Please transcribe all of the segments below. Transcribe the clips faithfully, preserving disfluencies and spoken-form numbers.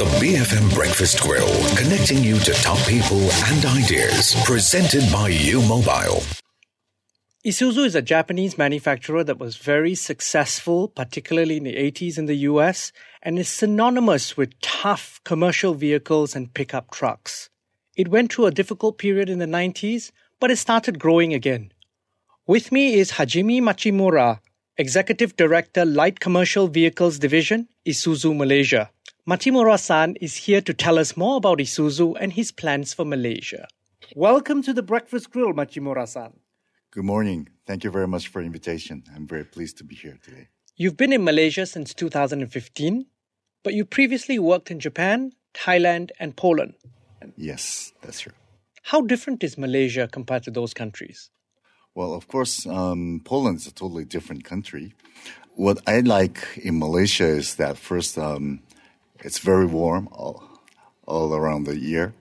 The B F M Breakfast Grill, connecting you to top people and ideas. Presented by U Mobile. Isuzu is a Japanese manufacturer that was very successful, particularly in the eighties in the U S, and is synonymous with tough commercial vehicles and pickup trucks. It went through a difficult period in the nineties, but it started growing again. With me is Hajime Machimura, Executive Director, Light Commercial Vehicles Division, Isuzu Malaysia. Machimura-san is here to tell us more about Isuzu and his plans for Malaysia. Welcome to the Breakfast Grill, Machimura-san. Good morning. Thank you very much for the invitation. I'm very pleased to be here today. You've been in Malaysia since two thousand fifteen, but you previously worked in Japan, Thailand, and Poland. Yes, that's true. How different is Malaysia compared to those countries? Well, of course, um, Poland is a totally different country. What I like in Malaysia is that first, um, it's very warm all, all around the year.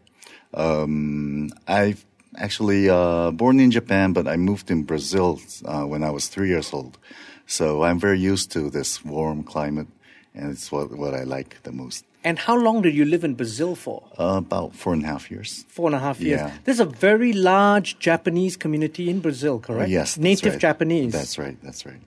Um, I've actually uh, born in Japan, but I moved in Brazil uh, when I was three years old. So I'm very used to this warm climate, and it's what, what I like the most. And how long did you live in Brazil for? Uh, about four and a half years. Four and a half years. Yeah. There's a very large Japanese community in Brazil, correct? Yes, that's Native right. Japanese. That's right, that's right.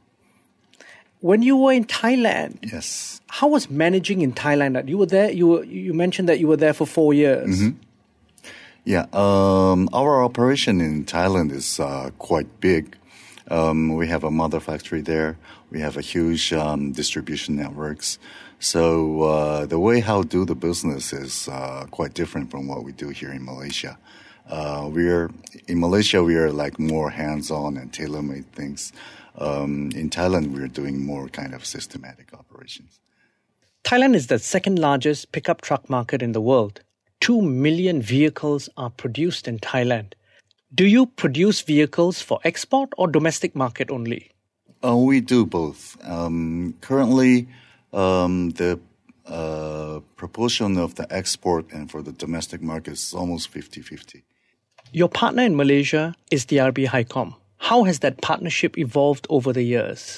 When you were in Thailand, Yes. how was managing in Thailand? You were there. You were, you mentioned that you were there for four years. Mm-hmm. Yeah, um, our operation in Thailand is uh, quite big. Um, we have a mother factory there. We have a huge um, distribution networks. So uh, the way how do the business is uh, quite different from what we do here in Malaysia. Uh, we're in Malaysia we are like more hands-on and tailor-made things. Um, in Thailand we're doing more kind of systematic operations. Thailand is the second largest pickup truck market in the world. Two million vehicles are produced in Thailand. Do you produce vehicles for export or domestic market only? Uh, we do both. Um, currently, um, the uh, proportion of the export and for the domestic market is almost fifty-fifty. Your partner in Malaysia is D R B HiCom. How has that partnership evolved over the years?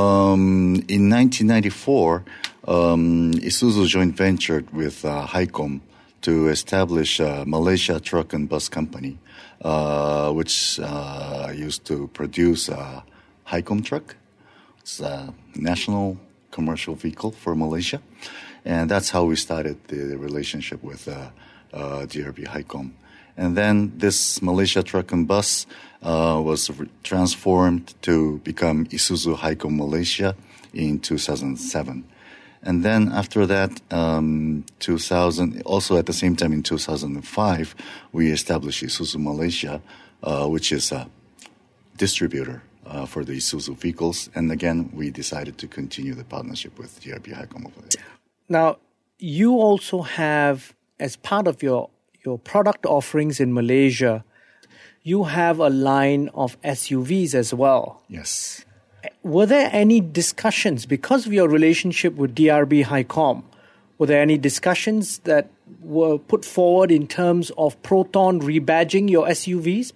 Um, in nineteen ninety-four, um, Isuzu joint ventured with uh, HiCom to establish a Malaysia Truck and Bus Company, uh, which uh, used to produce a HiCom truck. It's a national commercial vehicle for Malaysia. And that's how we started the relationship with uh, uh, D R B HiCom. And then this Malaysia Truck and Bus uh, was re- transformed to become Isuzu HiCom Malaysia in two thousand seven. And then after that, um, two thousand, also at the same time in two thousand five, we established Isuzu Malaysia, uh, which is a distributor uh, for the Isuzu vehicles. And again, we decided to continue the partnership with D R B HiCom Malaysia. Now, you also have, as part of your, your product offerings in Malaysia, you have a line of S U Vs as well. Yes. Were there any discussions, because of your relationship with D R B HiCom, were there any discussions that were put forward in terms of Proton rebadging your S U Vs?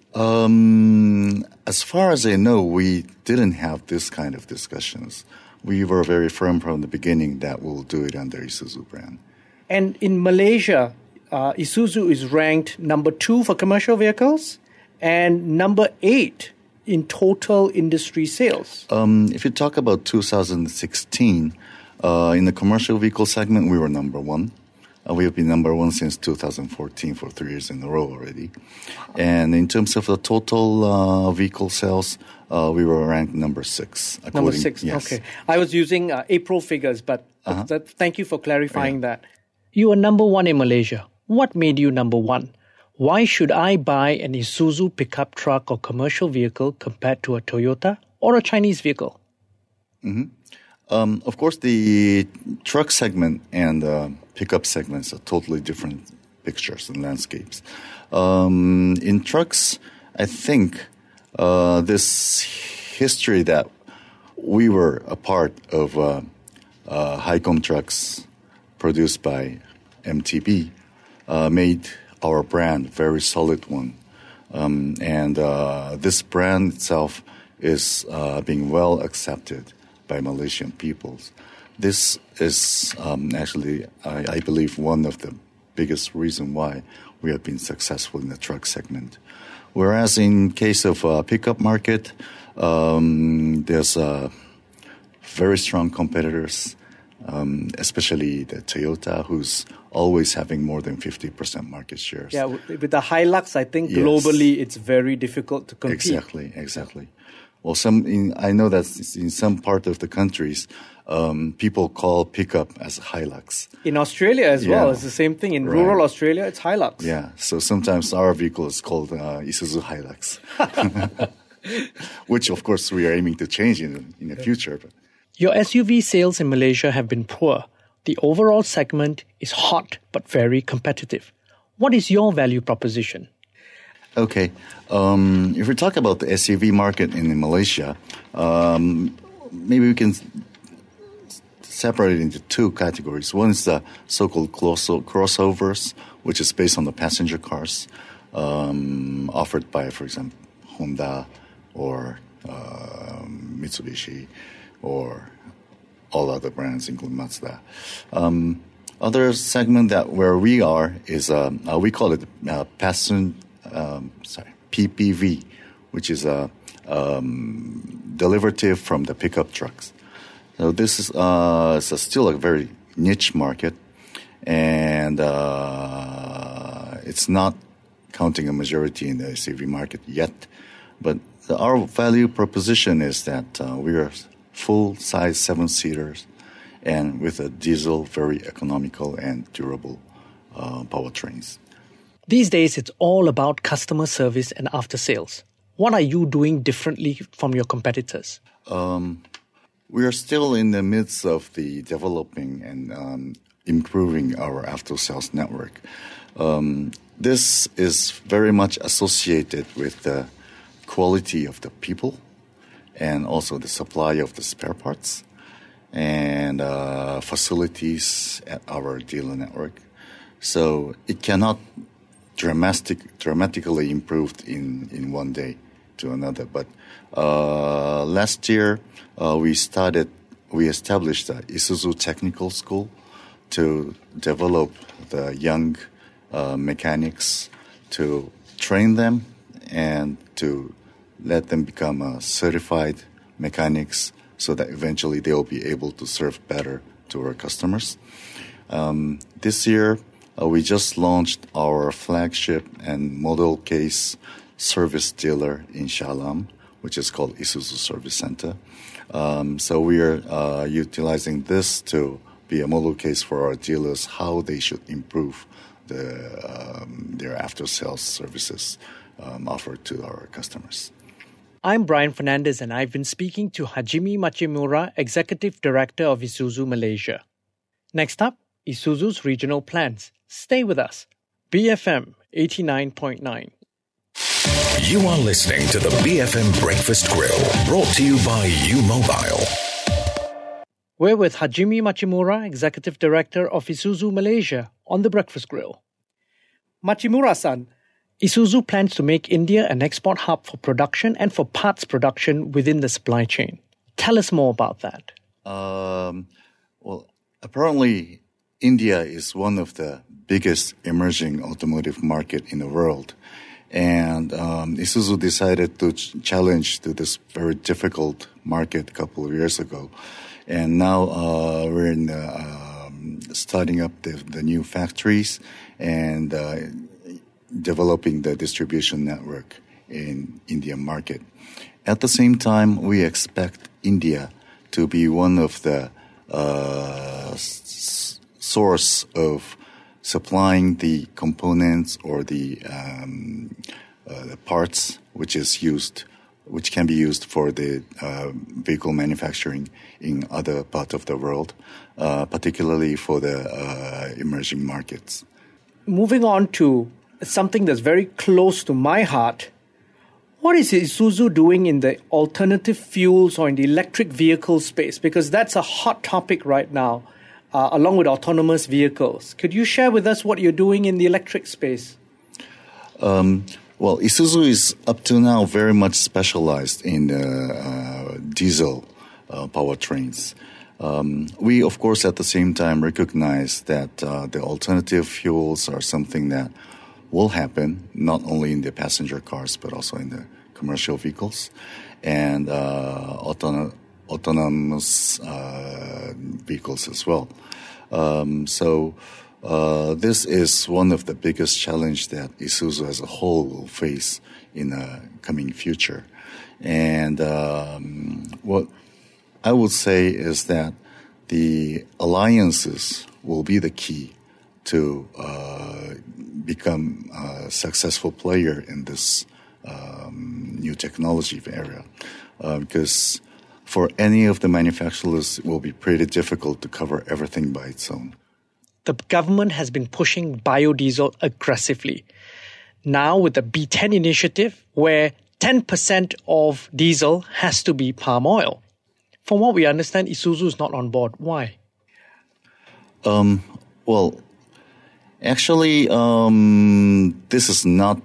Um, as far as I know, we didn't have this kind of discussions. We were very firm from the beginning that we'll do it under Isuzu brand. And in Malaysia, uh, Isuzu is ranked number two for commercial vehicles and number eight in total industry sales. Um, if you talk about two thousand sixteen, uh, in the commercial vehicle segment, we were number one. Uh, we have been number one since two thousand fourteen for three years in a row already. And in terms of the total uh, vehicle sales, uh, we were ranked number six. Number six, yes. Okay. I was using uh, April figures, but Uh-huh. that, thank you for clarifying Yeah. that. You were number one in Malaysia. What made you number one? Why should I buy an Isuzu pickup truck or commercial vehicle compared to a Toyota or a Chinese vehicle? Mm-hmm. Um, of course, the truck segment and uh, pickup segments are totally different pictures and landscapes. Um, in trucks, I think uh, this history that we were a part of uh, uh, HiCom trucks produced by M T B uh, made our brand very solid one. Um, and uh, this brand itself is uh, being well accepted by Malaysian peoples. this is um, actually, I, I believe, one of the biggest reason why we have been successful in the truck segment. Whereas in case of uh, pickup market, um, there's uh, very strong competitors, um, especially the Toyota, who's always having more than fifty percent market shares. Yeah, with the Hilux, I think Yes. globally it's very difficult to compete. Exactly, exactly. Well, some in, I know that in some part of the countries, um, people call pickup as Hilux. In Australia as well, Yeah. it's the same thing. In Right. rural Australia, it's Hilux. Yeah, so sometimes our vehicle is called uh, Isuzu Hilux, which of course we are aiming to change in in the future. But Your S U V sales in Malaysia have been poor. The overall segment is hot but very competitive. What is your value proposition? Okay, um, if we talk about the S U V market in Malaysia, um, maybe we can separate it into two categories. One is the so-called crossovers, which is based on the passenger cars um, offered by, for example, Honda or uh, Mitsubishi or all other brands, including Mazda. Um, other segment that where we are is uh, uh, we call it uh, passenger. Um, sorry, P P V, which is a um, derivative from the pickup trucks. So this is, uh, is a still a very niche market, and uh, it's not counting a majority in the S U V market yet. But the, our value proposition is that uh, we are full-size seven-seaters, and with a diesel, very economical and durable uh, powertrains. These days, it's all about customer service and after sales. What are you doing differently from your competitors? Um, we are still in the midst of the developing and um, improving our after-sales network. Um, this is very much associated with the quality of the people and also the supply of the spare parts and uh, facilities at our dealer network. So it cannot dramatic, dramatically improved in, in one day to another. But uh, last year, uh, we started, we established the Isuzu Technical School to develop the young uh, mechanics, to train them and to let them become uh, certified mechanics so that eventually they'll be able to serve better to our customers. Um, this year, Uh, we just launched our flagship and model case service dealer in Shalam, which is called Isuzu Service Center. Um, so we are uh, utilizing this to be a model case for our dealers, how they should improve the, um, their after-sales services um, offered to our customers. I'm Brian Fernandez, and I've been speaking to Hajime Machimura, Executive Director of Isuzu Malaysia. Next up, Isuzu's regional plans. Stay with us. B F M eighty-nine point nine. You are listening to the B F M Breakfast Grill, brought to you by U-Mobile. We're with Hajime Machimura, Executive Director of Isuzu Malaysia, on the Breakfast Grill. Machimura-san, Isuzu plans to make India an export hub for production and for parts production within the supply chain. Tell us more about that. Um, well, apparently, India is one of the biggest emerging automotive market in the world. And um, Isuzu decided to ch- challenge to this very difficult market a couple of years ago. And now uh, we're in the, um, starting up the, the new factories and uh, developing the distribution network in Indian market. At the same time, we expect India to be one of the uh, s- source of supplying the components or the, um, uh, the parts which is used, which can be used for the uh, vehicle manufacturing in other parts of the world, uh, particularly for the uh, emerging markets. Moving on to something that's very close to my heart, what is Isuzu doing in the alternative fuels or in the electric vehicle space? Because that's a hot topic right now. Uh, along with autonomous vehicles. Could you share with us what you're doing in the electric space? Um, well, Isuzu is up to now very much specialized in uh, uh, diesel uh, powertrains. Um, we, of course, at the same time recognize that uh, the alternative fuels are something that will happen, not only in the passenger cars, but also in the commercial vehicles and uh, autonom- autonomous uh, vehicles as well. Um, so uh, this is one of the biggest challenges that Isuzu as a whole will face in the coming future. And um, what I would say is that the alliances will be the key to uh, become a successful player in this um, new technology area. Uh, because for any of the manufacturers, it will be pretty difficult to cover everything by its own. The government has been pushing biodiesel aggressively. Now with the B ten initiative, where ten percent of diesel has to be palm oil. From what we understand, Isuzu is not on board. Why? Um, well, actually, um, this is not...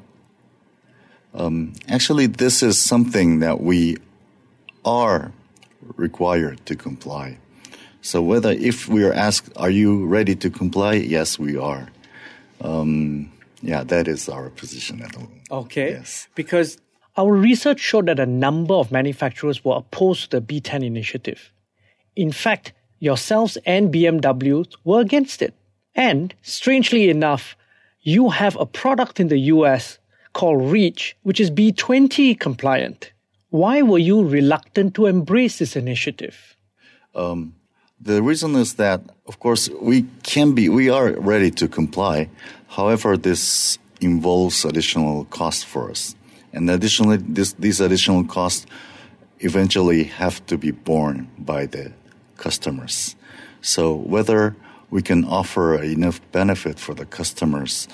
Um, actually, this is something that we are required to comply. So whether if we are asked, are you ready to comply? Yes, we are. Um, yeah, that is our position at the moment. Okay. Yes. Because our research showed that a number of manufacturers were opposed to the B ten initiative. In fact, yourselves and B M W were against it. And, strangely enough, you have a product in the U S called REACH, which is B twenty compliant. Why were you reluctant to embrace this initiative? Um, the reason is that, of course, we can be, we are ready to comply. However, this involves additional cost for us. And additionally, this, these additional costs eventually have to be borne by the customers. So whether we can offer enough benefit for the customers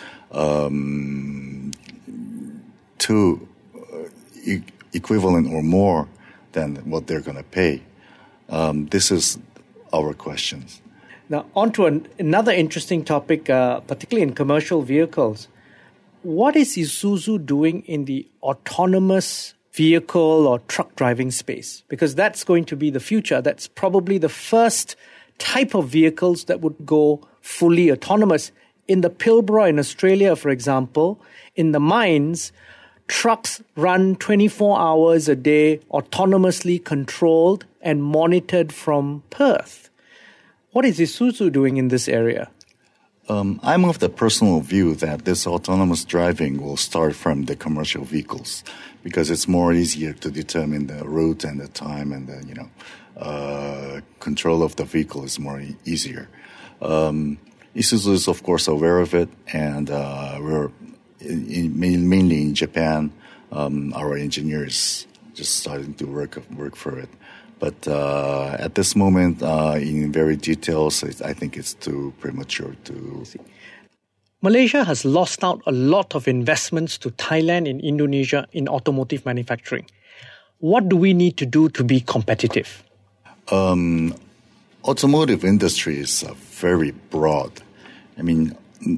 um, to uh, e- equivalent or more than what they're going to pay, um, this is our questions. Now, on to an, another interesting topic, uh, particularly in commercial vehicles. What is Isuzu doing in the autonomous vehicle or truck driving space? Because that's going to be the future. That's probably the first type of vehicles that would go fully autonomous. In the Pilbara in Australia, for example, in the mines, trucks run twenty-four hours a day, autonomously controlled and monitored from Perth. What is Isuzu doing in this area? Um, I'm of the personal view that this autonomous driving will start from the commercial vehicles because it's more easier to determine the route and the time and the, you know, uh, control of the vehicle is more e- easier. Um, Isuzu is, of course, aware of it, and uh, we're in, in, mainly in Japan. Um, our engineers just starting to work work for it. But uh, at this moment, uh, in very details, I think it's too premature to... Malaysia has lost out a lot of investments to Thailand and Indonesia in automotive manufacturing. What do we need to do to be competitive? Um, automotive industry is uh, very broad. I mean,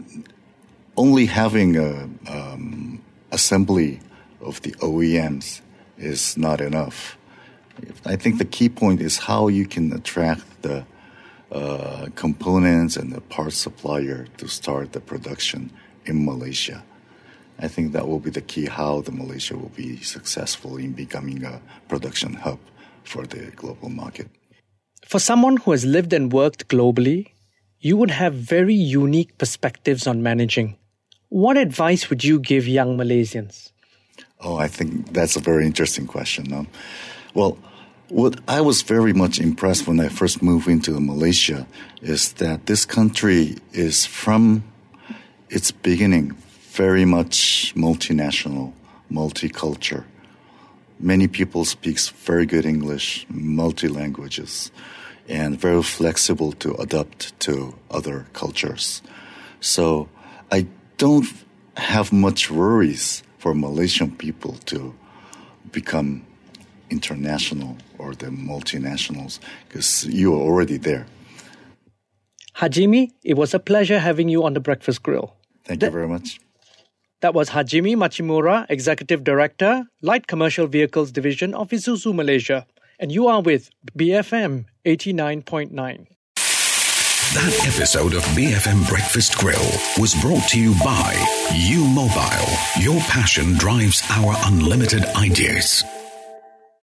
only having a um, assembly of the O E Ms is not enough. I think the key point is how you can attract the uh, components and the parts supplier to start the production in Malaysia. I think that will be the key how the Malaysia will be successful in becoming a production hub for the global market. For someone who has lived and worked globally, you would have very unique perspectives on managing. What advice would you give young Malaysians? Oh, I think that's a very interesting question. No? Well, what I was very much impressed when I first moved into Malaysia is that this country is from its beginning very much multinational, multicultural. Many people speak very good English, multi-languages, and very flexible to adapt to other cultures. So I don't have much worries for Malaysian people to become international or the multinationals because you are already there. Hajime, it was a pleasure having you on the Breakfast Grill. Thank that, you very much. That was Hajime Machimura, Executive Director, Light Commercial Vehicles Division of Isuzu Malaysia. And you are with B F M eighty-nine point nine. That episode of B F M Breakfast Grill was brought to you by U Mobile. Your passion drives our unlimited ideas.